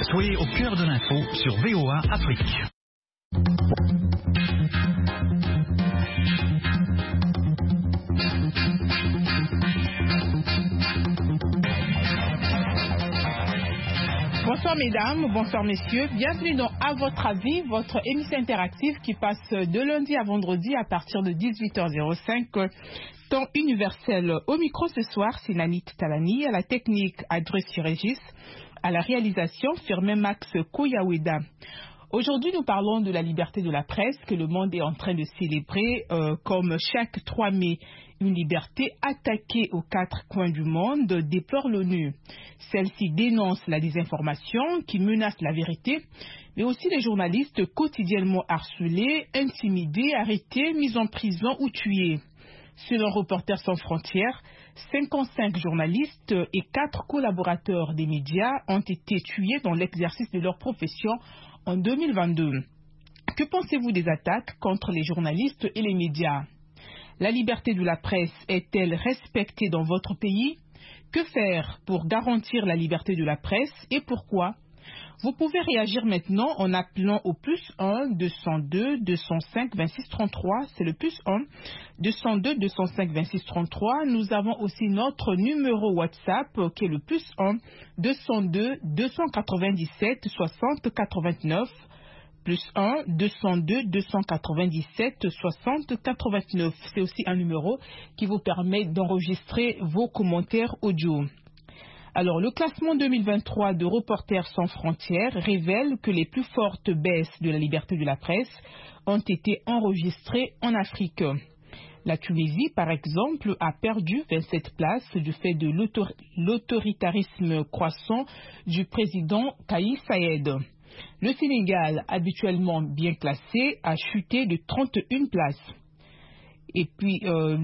Soyez au cœur de l'info sur VOA Afrique. Bonsoir mesdames, bonsoir messieurs, bienvenue dans À votre avis, votre émission interactive qui passe de lundi à vendredi à partir de 18h05, temps universel. Au micro ce soir, c'est Nanit Talani, à la technique Adresse Régis, à la réalisation Firmin Max Koyaweda. Aujourd'hui, nous parlons de la liberté de la presse que le monde est en train de célébrer comme chaque 3 mai. Une liberté attaquée aux 4 coins du monde, déplore l'ONU. Celle-ci dénonce la désinformation qui menace la vérité, mais aussi les journalistes quotidiennement harcelés, intimidés, arrêtés, mis en prison ou tués. Selon Reporters sans frontières, 55 journalistes et 4 collaborateurs des médias ont été tués dans l'exercice de leur profession en 2022. Que pensez-vous des attaques contre les journalistes et les médias ? La liberté de la presse est-elle respectée dans votre pays ? Que faire pour garantir la liberté de la presse et pourquoi ? Vous pouvez réagir maintenant en appelant au plus 1 202 205 26 33. C'est le plus 1 202 205 26 33. Nous avons aussi notre numéro WhatsApp qui est le plus 1 202 297 60 89. Plus 1 202 297 60 89. C'est aussi un numéro qui vous permet d'enregistrer vos commentaires audio. Alors, le classement 2023 de Reporters sans frontières révèle que les plus fortes baisses de la liberté de la presse ont été enregistrées en Afrique. La Tunisie, par exemple, a perdu 27 places du fait de l'autoritarisme croissant du président Kais Saied. Le Sénégal, habituellement bien classé, a chuté de 31 places. Et puis,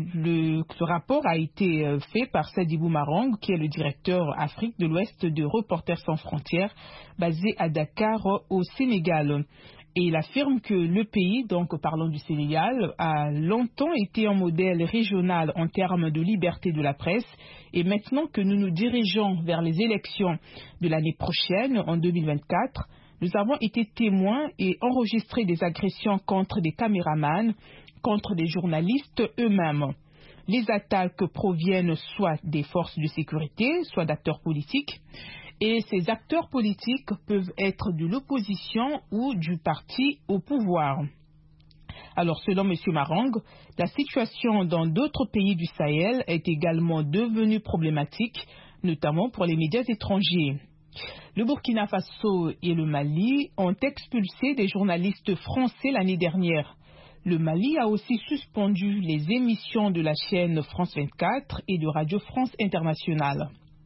ce rapport a été fait par Sadibou Marang, qui est le directeur Afrique de l'Ouest de Reporters sans frontières, basé à Dakar, au Sénégal. Et il affirme que le pays, donc parlons du Sénégal, a longtemps été un modèle régional en termes de liberté de la presse. Et maintenant que nous nous dirigeons vers les élections de l'année prochaine, en 2024, nous avons été témoins et enregistré des agressions contre des caméramans, contre des journalistes eux-mêmes. Les attaques proviennent soit des forces de sécurité, soit d'acteurs politiques. Et ces acteurs politiques peuvent être de l'opposition ou du parti au pouvoir. Alors, selon M. Marang, la situation dans d'autres pays du Sahel est également devenue problématique, notamment pour les médias étrangers. Le Burkina Faso et le Mali ont expulsé des journalistes français l'année dernière. Le Mali a aussi suspendu les émissions de la chaîne France 24 et de Radio France Internationale.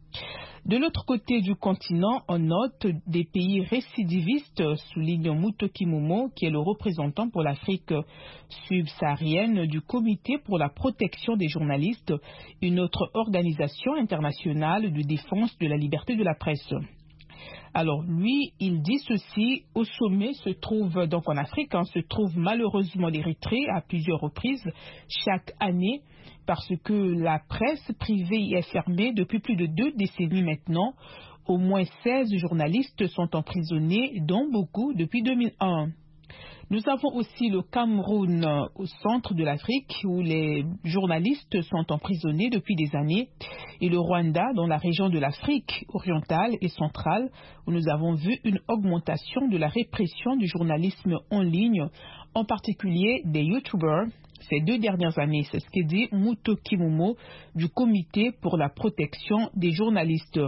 De l'autre côté du continent, on note des pays récidivistes, souligne Mutoki Momo, qui est le représentant pour l'Afrique subsaharienne du Comité pour la protection des journalistes, une autre organisation internationale de défense de la liberté de la presse. Alors lui, il dit ceci, au sommet se trouve, donc en Afrique, se trouve malheureusement l'Érythrée à plusieurs reprises chaque année parce que la presse privée y est fermée depuis plus de 2 décennies maintenant. Au moins 16 journalistes sont emprisonnés, dont beaucoup depuis 2001. Nous avons aussi le Cameroun au centre de l'Afrique où les journalistes sont emprisonnés depuis des années et le Rwanda dans la région de l'Afrique orientale et centrale où nous avons vu une augmentation de la répression du journalisme en ligne, en particulier des YouTubers ces 2 dernières années. C'est ce que dit Mutoki Momo du Comité pour la protection des journalistes.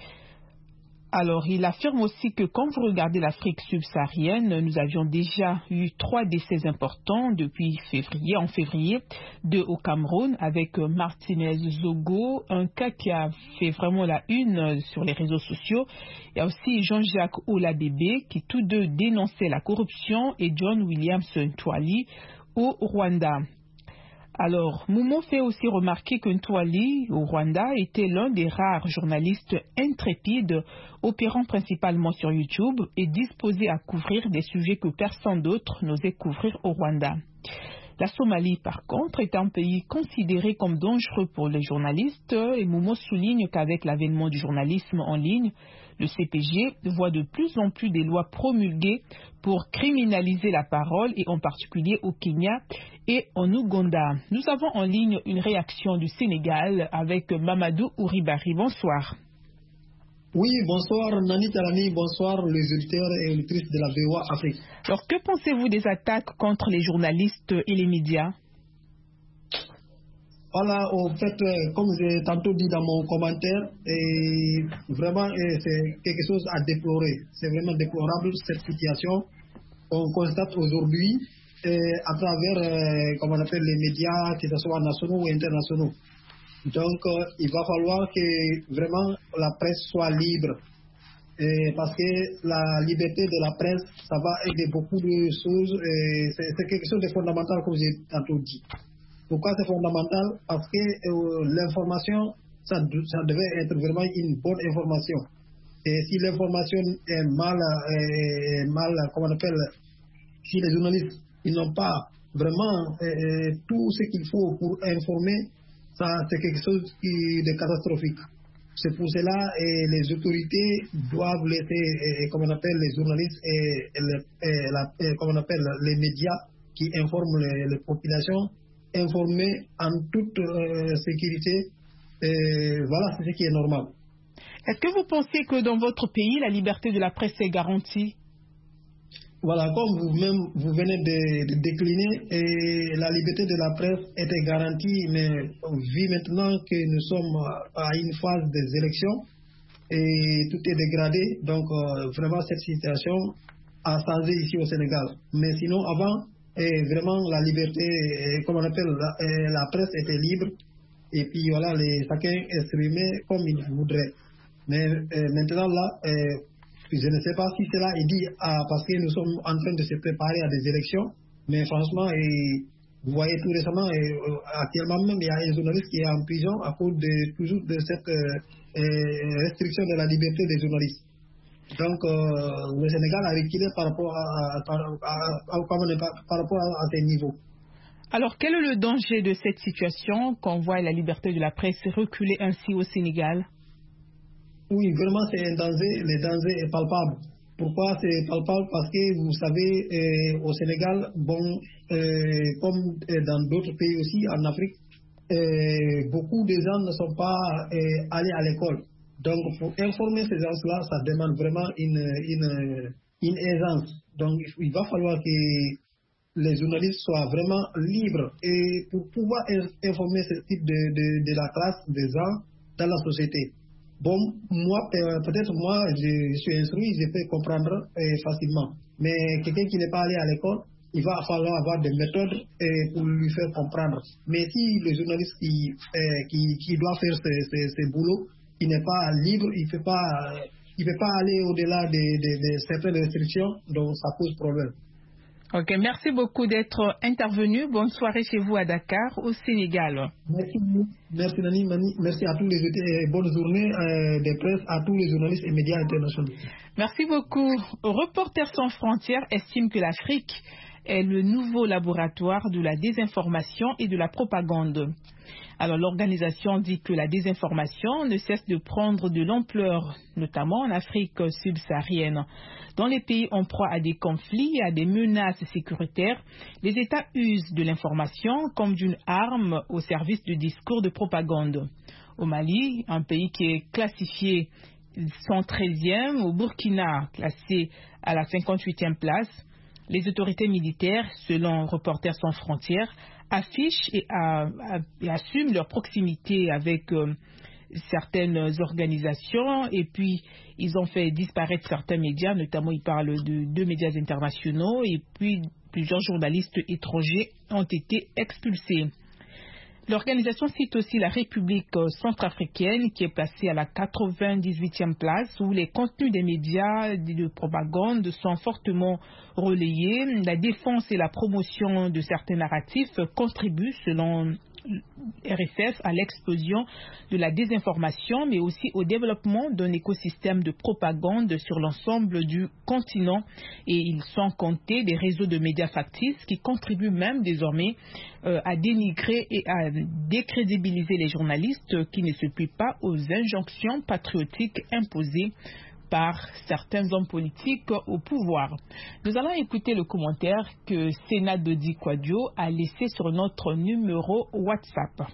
Alors, il affirme aussi que quand vous regardez l'Afrique subsaharienne, nous avions déjà eu 3 décès importants depuis février, 2 au Cameroun avec Martinez Zogo, un cas qui a fait vraiment la une sur les réseaux sociaux. Il y a aussi Jean-Jacques Oulabébé qui tous deux dénonçaient la corruption et John Williams Ntwali au Rwanda. Alors, Momo fait aussi remarquer que Ntwali, au Rwanda, était l'un des rares journalistes intrépides opérant principalement sur YouTube et disposé à couvrir des sujets que personne d'autre n'osait couvrir au Rwanda. La Somalie, par contre, est un pays considéré comme dangereux pour les journalistes et Momo souligne qu'avec l'avènement du journalisme en ligne, Le CPG voit de plus en plus des lois promulguées pour criminaliser la parole, et en particulier au Kenya et en Ouganda. Nous avons en ligne une réaction du Sénégal avec Mamadou Ouribari. Bonsoir. Oui, bonsoir Nani Talani, bonsoir les auditeurs et auditrices de la VOA Afrique. Alors, que pensez-vous des attaques contre les journalistes et les médias? Voilà, au fait, comme j'ai tantôt dit dans mon commentaire, vraiment c'est quelque chose à déplorer. C'est vraiment déplorable cette situation qu'on constate aujourd'hui à travers, comme on appelle, les médias, que ce soit nationaux ou internationaux. Donc, il va falloir que vraiment la presse soit libre. Parce que la liberté de la presse, ça va aider beaucoup de choses. C'est quelque chose de fondamental, comme j'ai tantôt dit. Pourquoi c'est fondamental? Parce que l'information, ça devait être vraiment une bonne information. Et si l'information est mal, comment on appelle, si les journalistes ils n'ont pas vraiment tout ce qu'il faut pour informer, ça c'est quelque chose de catastrophique. C'est pour cela que les autorités doivent laisser, comme on appelle, les journalistes et comme on appelle, les médias qui informent les populations, informer en toute sécurité. Voilà, c'est ce qui est normal. Est-ce que vous pensez que dans votre pays, la liberté de la presse est garantie? Voilà, comme vous-même, vous venez de décliner, et la liberté de la presse était garantie, mais vu maintenant que nous sommes à une phase des élections et tout est dégradé, donc vraiment cette situation a changé ici au Sénégal. Mais sinon, avant, vraiment la liberté, comme on appelle, la presse était libre, et puis voilà, chacun exprimait comme il voudrait. Mais maintenant là, je ne sais pas si cela est dit parce que nous sommes en train de se préparer à des élections, mais franchement, vous voyez tout récemment, actuellement même, il y a un journaliste qui est en prison à cause toujours de cette restriction de la liberté des journalistes. Donc, le Sénégal a reculé par rapport à ces niveaux. Alors, quel est le danger de cette situation qu'on voit la liberté de la presse reculer ainsi au Sénégal? Oui, vraiment, c'est un danger. Le danger est palpable. Pourquoi c'est palpable? Parce que, vous savez, au Sénégal, bon, comme dans d'autres pays aussi, en Afrique, beaucoup de gens ne sont pas allés à l'école. Donc, pour informer ces gens-là, ça demande vraiment une aisance. Donc, il va falloir que les journalistes soient vraiment libres. Et pour pouvoir informer ce type de la classe des gens dans la société. Bon, moi, peut-être moi, je suis instruit, je peux comprendre facilement. Mais quelqu'un qui n'est pas allé à l'école, il va falloir avoir des méthodes pour lui faire comprendre. Mais si le journaliste qui doit faire ce boulot, il n'est pas libre, il ne peut pas aller au-delà de certaines restrictions, donc ça pose problème. Ok, merci beaucoup d'être intervenu. Bonne soirée chez vous à Dakar, au Sénégal. Merci Nani, merci à tous les et bonne journée des presses, à tous les journalistes et médias internationaux. Merci beaucoup. Reporters sans frontières estime que l'Afrique est le nouveau laboratoire de la désinformation et de la propagande. Alors l'organisation dit que la désinformation ne cesse de prendre de l'ampleur, notamment en Afrique subsaharienne. Dans les pays en proie à des conflits et à des menaces sécuritaires, les États usent de l'information comme d'une arme au service de discours de propagande. Au Mali, un pays qui est classifié 113e, au Burkina, classé à la 58e place, les autorités militaires, selon Reporters sans frontières, affichent et assument leur proximité avec certaines organisations, et puis ils ont fait disparaître certains médias, notamment ils parlent de 2 médias internationaux, et puis plusieurs journalistes étrangers ont été expulsés. L'organisation cite aussi la République centrafricaine qui est placée à la 98e place où les contenus des médias de propagande sont fortement relayés. La défense et la promotion de certains narratifs contribuent selon RSF à l'explosion de la désinformation, mais aussi au développement d'un écosystème de propagande sur l'ensemble du continent. Et ils sont comptés des réseaux de médias factices qui contribuent même désormais à dénigrer et à décrédibiliser les journalistes qui ne se plient pas aux injonctions patriotiques imposées par certains hommes politiques au pouvoir. Nous allons écouter le commentaire que Sénat Dodi Kwadjo a laissé sur notre numéro WhatsApp.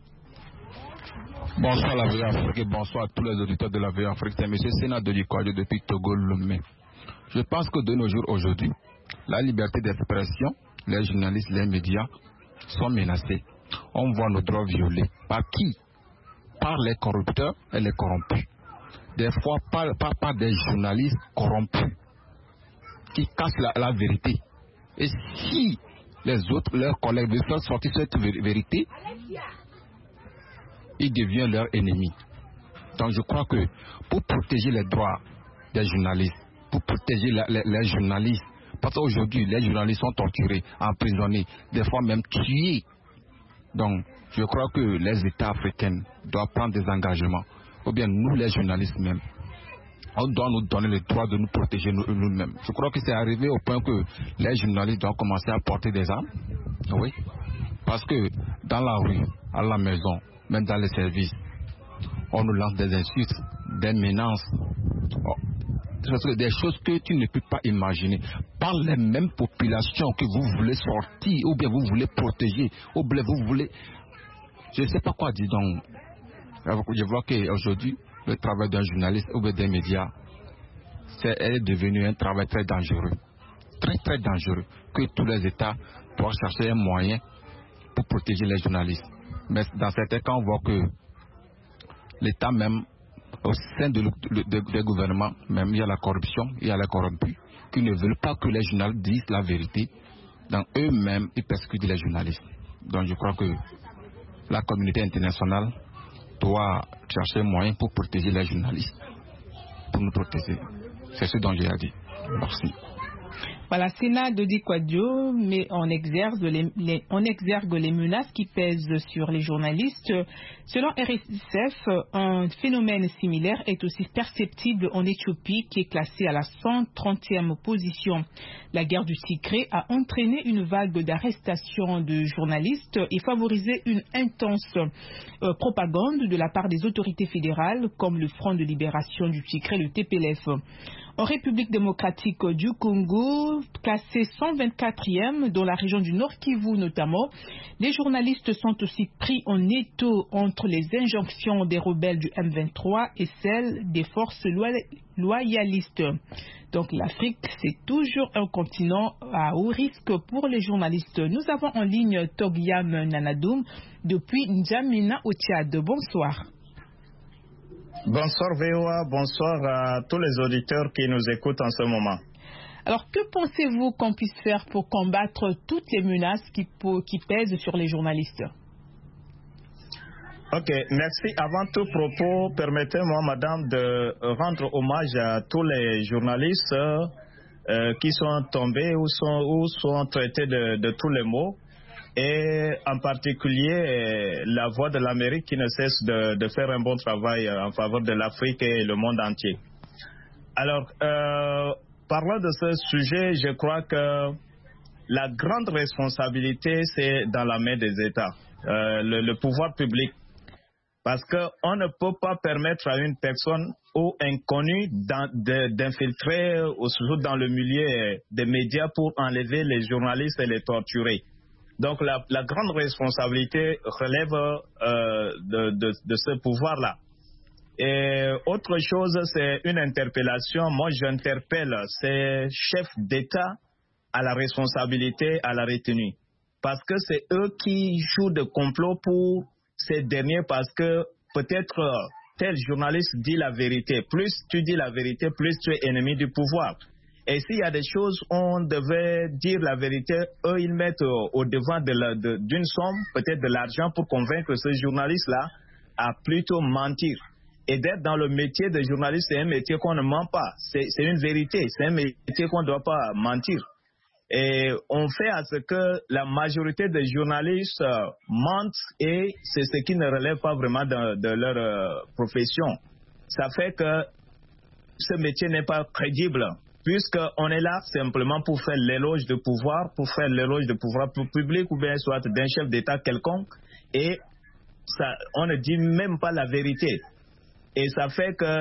Bonsoir la VOA Afrique et bonsoir à tous les auditeurs de la VOA Afrique. C'est M. Sénat Dodi Kwadjo depuis Togo-Lomé. Je pense que de nos jours aujourd'hui, la liberté d'expression, les journalistes, les médias sont menacés. On voit nos droits violés. Par qui? Par les corrupteurs et les corrompus. Des fois par des journalistes corrompus qui cachent la vérité. Et si les autres, leurs collègues, veulent faire sortir cette vérité, ils deviennent leurs ennemis. Donc je crois que pour protéger les droits des journalistes, pour protéger les journalistes, parce qu'aujourd'hui les journalistes sont torturés, emprisonnés, des fois même tués. Donc je crois que les États africains doivent prendre des engagements, ou bien nous les journalistes même. On doit nous donner le droit de nous protéger nous-mêmes. Je crois que c'est arrivé au point que les journalistes doivent commencer à porter des armes. Oui. Parce que dans la rue, à la maison, même dans les services, on nous lance des insultes, des menaces, des choses que tu ne peux pas imaginer. Par les mêmes populations que vous voulez sortir, ou bien vous voulez protéger, ou bien vous voulez... Je ne sais pas quoi dire donc. Je vois qu'aujourd'hui, le travail d'un journaliste ou des médias, est devenu un travail très dangereux. Très très dangereux. Que tous les États doivent chercher un moyen pour protéger les journalistes. Mais dans certains cas, on voit que l'État même, au sein des gouvernements, même il y a la corruption, il y a les corrompus, qui ne veulent pas que les journalistes disent la vérité. Donc eux-mêmes, ils persécutent les journalistes. Donc je crois que la communauté internationale doit chercher un moyen pour protéger les journalistes, pour nous protéger. C'est ce dont j'ai à dire. Merci. Voilà, Sénat Dodi Kwadjo, mais on exergue les menaces qui pèsent sur les journalistes. Selon RSF, un phénomène similaire est aussi perceptible en Éthiopie, qui est classée à la 130e position. La guerre du Tigré a entraîné une vague d'arrestations de journalistes et favorisé une intense propagande de la part des autorités fédérales, comme le Front de libération du Tigré, le TPLF. En République démocratique du Congo, classé 124e dans la région du Nord Kivu notamment, les journalistes sont aussi pris en étau entre les injonctions des rebelles du M23 et celles des forces loyalistes. Donc l'Afrique, c'est toujours un continent à haut risque pour les journalistes. Nous avons en ligne Togyam Nanadoum depuis N'Djamena au Tchad. Bonsoir. Bonsoir VOA, bonsoir à tous les auditeurs qui nous écoutent en ce moment. Alors, que pensez-vous qu'on puisse faire pour combattre toutes les menaces qui pèsent sur les journalistes? Ok, merci. Avant tout propos, permettez-moi, madame, de rendre hommage à tous les journalistes qui sont tombés ou sont traités de tous les maux. Et en particulier la Voix de l'Amérique qui ne cesse de faire un bon travail en faveur de l'Afrique et le monde entier. Alors, parlant de ce sujet, je crois que la grande responsabilité, c'est dans la main des États, le pouvoir public. Parce qu'on ne peut pas permettre à une personne ou inconnue d'infiltrer, surtout dans le milieu des médias, pour enlever les journalistes et les torturer. Donc la grande responsabilité relève de ce pouvoir-là. Et autre chose, c'est une interpellation. Moi, j'interpelle ces chefs d'État à la responsabilité, à la retenue. Parce que c'est eux qui jouent de complot pour ces derniers, parce que peut-être tel journaliste dit la vérité. Plus tu dis la vérité, plus tu es ennemi du pouvoir. Et s'il y a des choses où on devait dire la vérité, eux, ils mettent au devant d'une somme, peut-être de l'argent, pour convaincre ce journaliste-là à plutôt mentir. Et d'être dans le métier de journaliste, c'est un métier qu'on ne ment pas. C'est une vérité. C'est un métier qu'on ne doit pas mentir. Et on fait à ce que la majorité des journalistes mentent, et c'est ce qui ne relève pas vraiment de leur profession. Ça fait que ce métier n'est pas crédible. Puisqu'on est là simplement pour faire l'éloge de pouvoir, public ou bien soit d'un chef d'État quelconque, et ça, on ne dit même pas la vérité. Et ça fait que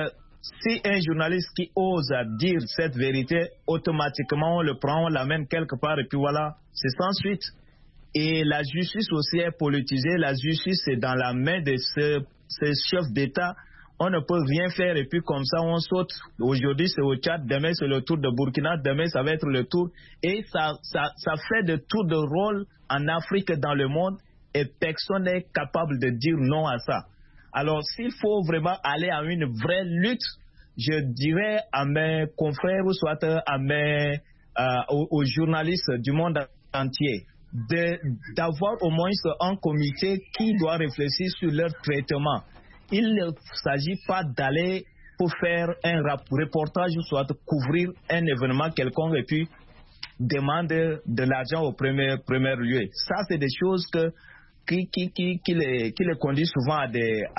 si un journaliste qui ose dire cette vérité, automatiquement on le prend, on l'amène quelque part et puis voilà, c'est sans suite. Et la justice aussi est politisée, la justice est dans la main de ces chefs d'État. On ne peut rien faire et puis comme ça on saute. Aujourd'hui c'est au Tchad, demain c'est le tour de Burkina, demain ça va être le tour. Et ça fait de tour de rôle en Afrique et dans le monde et personne n'est capable de dire non à ça. Alors s'il faut vraiment aller à une vraie lutte, je dirais à mes confrères ou soit aux journalistes du monde entier d'avoir au moins un comité qui doit réfléchir sur leur traitement. Il ne s'agit pas d'aller pour faire un reportage ou soit couvrir un événement quelconque et puis demander de l'argent au premier lieu. Ça, c'est des choses qui les conduisent souvent à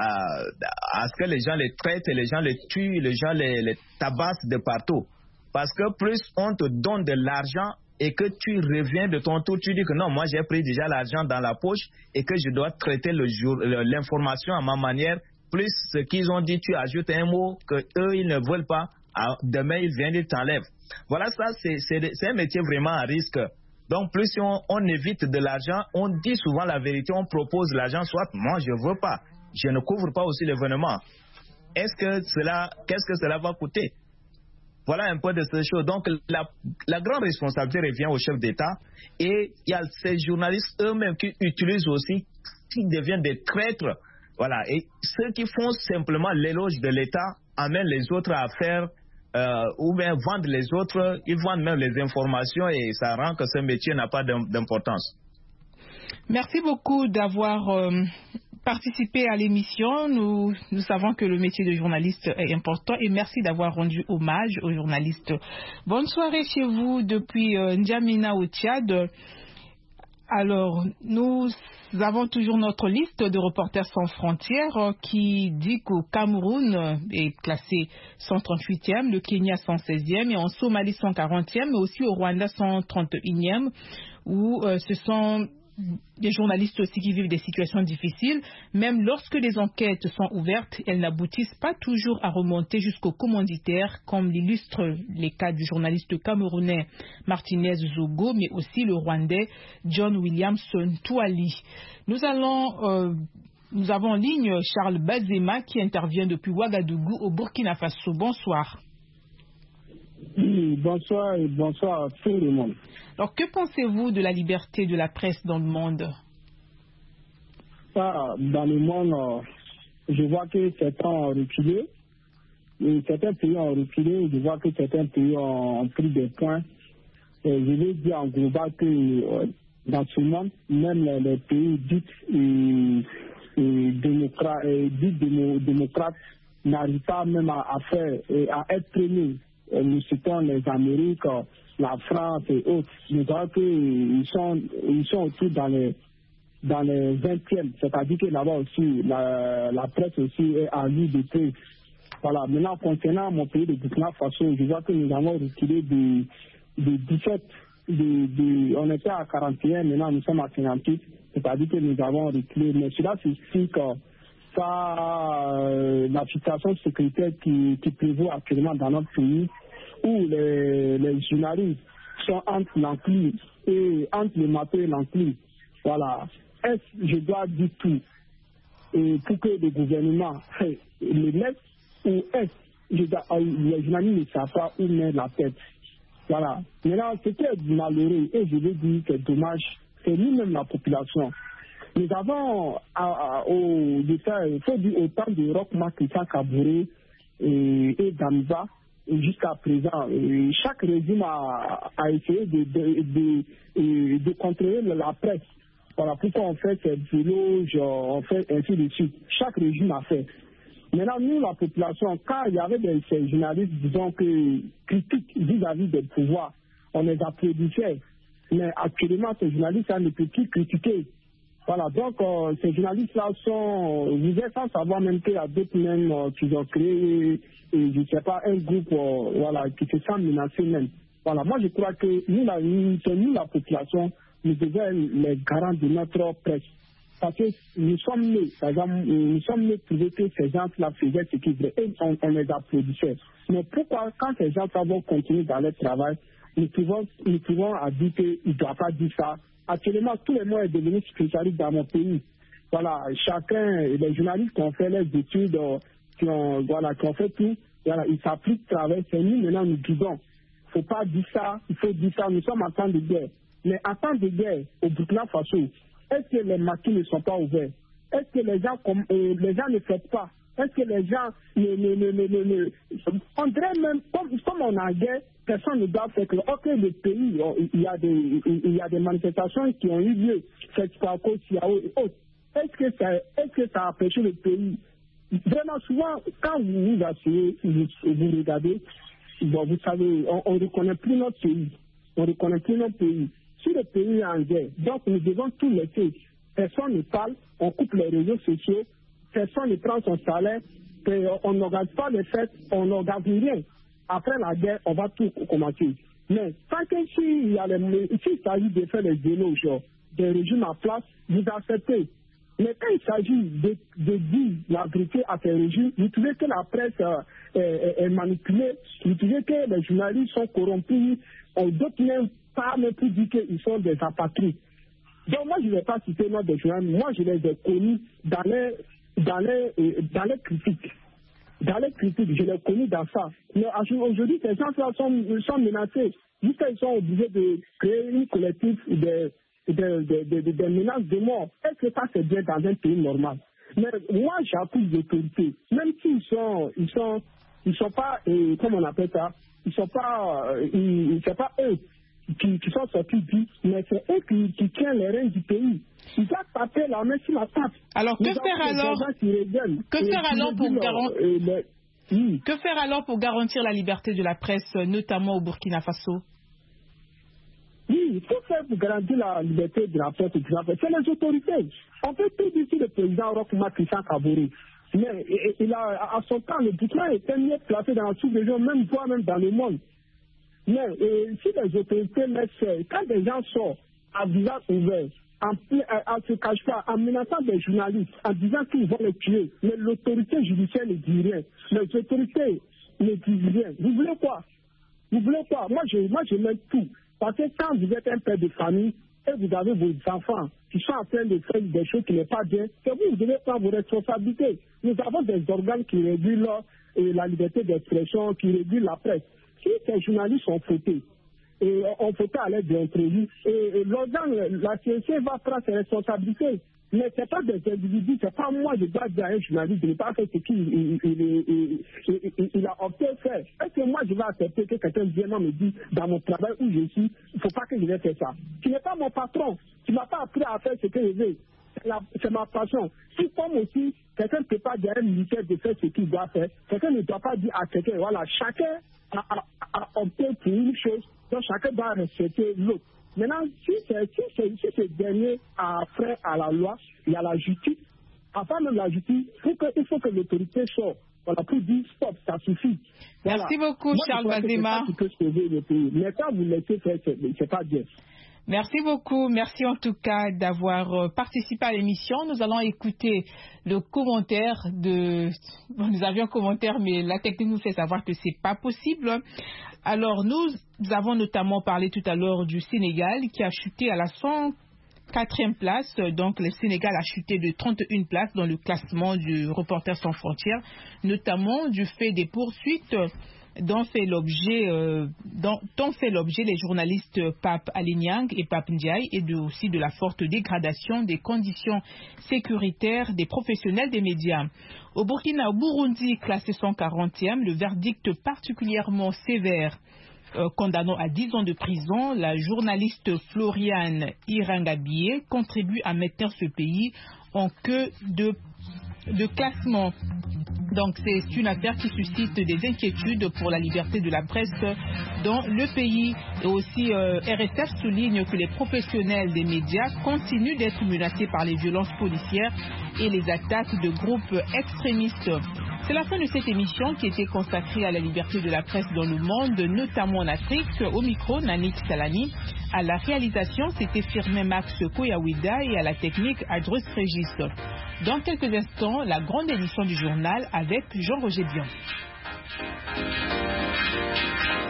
ce que les gens les traitent, les gens les tuent, les gens les tabassent de partout. Parce que plus on te donne de l'argent et que tu reviens de ton tour, tu dis que non, moi j'ai pris déjà l'argent dans la poche et que je dois traiter l'information à ma manière. Plus ce qu'ils ont dit, tu ajoutes un mot que eux ils ne veulent pas. Demain ils viennent, ils t'enlèvent. Voilà, ça c'est un métier vraiment à risque. Donc plus si on évite de l'argent, on dit souvent la vérité, on propose l'argent, soit moi je veux pas, je ne couvre pas aussi l'événement. Qu'est-ce que cela va coûter? Voilà un peu de ces choses. Donc la grande responsabilité revient au chef d'État et il y a ces journalistes eux-mêmes qui utilisent aussi, qui deviennent des traîtres. Voilà, et ceux qui font simplement l'éloge de l'État amènent les autres à faire ou bien vendent les autres, ils vendent même les informations et ça rend que ce métier n'a pas d'importance. Merci beaucoup d'avoir participé à l'émission. Nous savons que le métier de journaliste est important et merci d'avoir rendu hommage aux journalistes. Bonne soirée chez vous depuis N'Djamena au Tchad. Alors, nous avons toujours notre liste de Reporters sans frontières qui dit qu'au Cameroun est classé 138e, le Kenya 116e et en Somalie 140e, mais aussi au Rwanda 131e, où ce sont des journalistes aussi qui vivent des situations difficiles. Même lorsque les enquêtes sont ouvertes, elles n'aboutissent pas toujours à remonter jusqu'au commanditaire, comme l'illustrent les cas du journaliste camerounais Martinez Zogo, mais aussi le Rwandais John Williamson Touali. Nous avons en ligne Charles Bazema qui intervient depuis Ouagadougou au Burkina Faso. Bonsoir. Oui, bonsoir et bonsoir à tout le monde. Alors, que pensez-vous de la liberté de la presse dans le monde? Dans le monde, je vois que certains ont reculé. Et certains pays ont reculé. Je vois que certains pays ont pris des points. Et je vais dire en global que dans ce monde, même les pays dits démocrates n'arrivent pas même à être premiers. Nous citons les Amériques, la France et autres. Nous voyons qu'ils sont autour dans les 20e, c'est-à-dire que là-bas aussi, la presse aussi est à lui de presse. Voilà. Maintenant, concernant mon pays de Burkina Faso, je vois que nous avons reculé de 17, on était à 41, maintenant nous sommes à 58, c'est-à-dire que nous avons reculé. Mais cela s'explique la situation sécuritaire qui prévaut actuellement dans notre pays, où les journalistes sont entre l'enclume et entre le marteau et l'enclume. Voilà. Est-ce je dois dire tout et pour que le gouvernement le laisse, ou est-ce les journalistes ne savent pas où mettre la tête? Voilà. Maintenant, ce qui est malheureux, et je veux dire que c'est dommage, c'est nous-mêmes la population. Nous avons, il faut dire, autant de Roch Christian Kabouré et Damza, jusqu'à présent, chaque régime a essayé de contrôler la presse. Voilà pourquoi on fait ces éloges, on fait ainsi de suite. Chaque régime a fait. Maintenant, nous, la population, quand il y avait ces journalistes, disons que critiques vis-à-vis des pouvoirs, on les applaudissait. Mais actuellement, ces journalistes-là ne peuvent plus critiquer. Voilà, donc ces journalistes-là vous êtes sans savoir même qu'il y a d'autres même qui ont créé, je ne sais pas, un groupe qui se sent menacé même. Voilà, moi je crois que nous, la population, nous devons être les garants de notre presse. parce que nous sommes nés, par exemple, nous sommes nés pour que ces gens-là faisaient ce qu'ils voulaient et on les applaudissait. Mais pourquoi, quand ces gens-là vont continuer dans leur travail, nous pouvons dire qu'ils ne doivent pas dire ça. Actuellement, tous les mois sont devenus spécialistes dans mon pays. Voilà, chacun, les journalistes qui ont fait les études, qui ont fait tout, voilà, ils s'appliquent travail. C'est nous maintenant nous guidons. Il ne faut pas dire ça, il faut dire ça. Nous sommes en temps de guerre. Mais en temps de guerre, au Burkina Faso, est-ce que les maquis ne sont pas ouverts? Est-ce que les gens ne fêtent pas? Est-ce que les gens on dirait même, comme on a guerre, personne ne doit faire que, ok, le pays, il y a des manifestations qui ont eu lieu, FESPACO, CIAO et autres. Est-ce que ça a empêché le pays? Vraiment, souvent, quand vous asseyez, vous regardez, bon, vous savez, on ne reconnaît plus notre pays. On ne reconnaît plus notre pays. Si le pays est en guerre, donc nous devons tout laisser. Personne ne parle, on coupe les réseaux sociaux, personne ne prend son salaire, on n'organise pas les fêtes, on n'organise rien. Après la guerre, on va tout commencer. Mais tant que s'il s'agit de faire les éloges des régimes en place, vous acceptez. Mais quand il s'agit de dire la vérité à ces régimes, vous trouvez que la presse est manipulée, vous trouvez que les journalistes sont corrompus, d'autres même pas même plus dire qu'ils sont des apatrides. Donc moi, je ne vais pas citer notre des journalistes, moi je les ai connus dans les critiques. Dans les critiques, je les connais dans ça. Mais aujourd'hui, ces gens-là sont menacés. Jusqu'à ils sont obligés de créer une collective des menaces de mort. Est-ce que ça c'est bien dans un pays normal? Mais moi j'accuse l'autorité. Même s'ils sont pas, comment on appelle ça, c'est pas eux qui sont sortis du, mais c'est eux qui tiennent les rênes du pays. Ils doivent taper la main sur la table. Alors que faire alors pour garantir la liberté de la presse, notamment au Burkina Faso? Oui, il faut faire pour garantir la liberté de la presse au Burkina Faso. C'est les autorités. On peut tout dire sur le président Roch-Marc Christian Kaboré. Mais à son temps, le Burkina était mieux placé dans la sous-région, voire même dans le monde. Mais si les autorités laissent faire, quand des gens sortent à visage ouvert, en se cache pas, en menaçant des journalistes, en disant qu'ils vont les tuer, mais l'autorité judiciaire ne dit rien. Les autorités ne disent rien. Vous voulez quoi? Moi, je mets tout. Parce que quand vous êtes un père de famille et vous avez vos enfants qui sont en train de faire des choses qui ne sont pas bien, c'est vous devez prendre vos responsabilités. Nous avons des organes qui régulent la liberté d'expression, qui régulent la presse. Si ces journalistes sont fautés, et on peut pas aller d'entrevues, et l'organe, la CNC va prendre ses responsabilités. Mais ce n'est pas des individus, ce n'est pas moi, je dois dire à un journaliste de ne pas faire ce qu'il a opté de faire. Est-ce que moi, je vais accepter que quelqu'un vienne me dise, dans mon travail où je suis, il ne faut pas que je vais faire ça. Tu n'es pas mon patron, tu ne m'as pas appris à faire ce que je veux. C'est ma passion. Si comme aussi, quelqu'un ne peut pas dire à un militaire de faire ce qu'il doit faire, quelqu'un ne doit pas dire à quelqu'un, voilà, chacun a opté pour une chose, donc chacun doit respecter l'autre. Maintenant, si ce dernier a frein à la loi, il y a la justice. Avant même la justice, il faut que l'autorité sorte. Voilà, pour dire stop, ça suffit. Voilà. Merci beaucoup, Charles Bazema. Mais quand vous laissez faire, c'est pas bien. Merci beaucoup. Merci en tout cas d'avoir participé à l'émission. Nous allons écouter le commentaire nous avions un commentaire, mais la technique nous fait savoir que c'est pas possible. Alors, nous avons notamment parlé tout à l'heure du Sénégal qui a chuté à la 104e place. Donc, le Sénégal a chuté de 31 places dans le classement du Reporters sans frontières, notamment du fait des poursuites dont fait l'objet les journalistes Pape Alignang et Pape Ndiaye et aussi de la forte dégradation des conditions sécuritaires des professionnels des médias. Au Burundi, classé 140e, le verdict particulièrement sévère condamnant à 10 ans de prison la journaliste Floriane Irangabie contribue à maintenir ce pays en queue de classement. Donc c'est une affaire qui suscite des inquiétudes pour la liberté de la presse dans le pays. Et aussi RSF souligne que les professionnels des médias continuent d'être menacés par les violences policières et les attaques de groupes extrémistes. C'est la fin de cette émission qui était consacrée à la liberté de la presse dans le monde, notamment en Afrique. Au micro, Nanik Salani. À la réalisation, c'était Firmin Max Koyawida et à la technique, Adrus Régis. Dans quelques instants, la grande édition du journal avec Jean-Roger Bion.